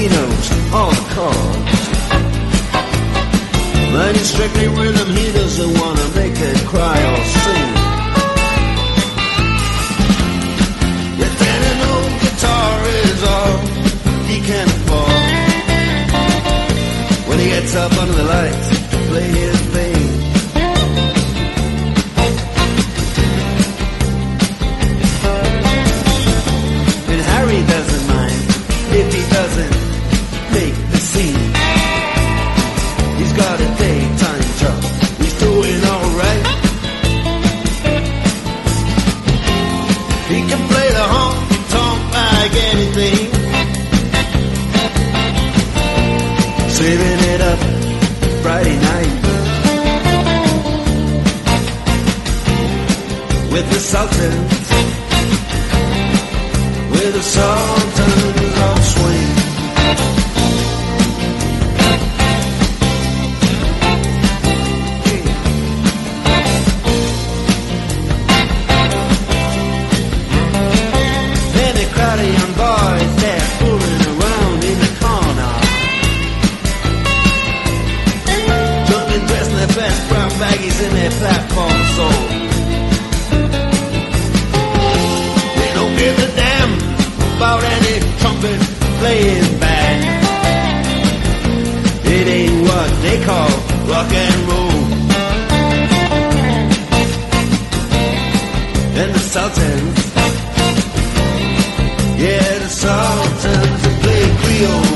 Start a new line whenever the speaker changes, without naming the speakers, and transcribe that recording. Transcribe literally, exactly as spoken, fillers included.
he knows all the chords. But in strictly rhythm, he doesn't want to make it cry or sing. Yet then an old guitar is all he can afford. When he gets up under the lights to play his thing. And Harry doesn't mind if he doesn't make the scene. He's got a daytime job, he's doing alright. He can play the honky-tonk like anything, saving it up Friday night with the Sultans, with the Sultans of Swing. Young boys, they're fooling around in the corner, jumping, dressed in their best brown baggies in their platform soul. They don't give a damn about any trumpet playing band. It ain't what they call rock and roll. And the Sultans, yeah, the Sultans play Creole.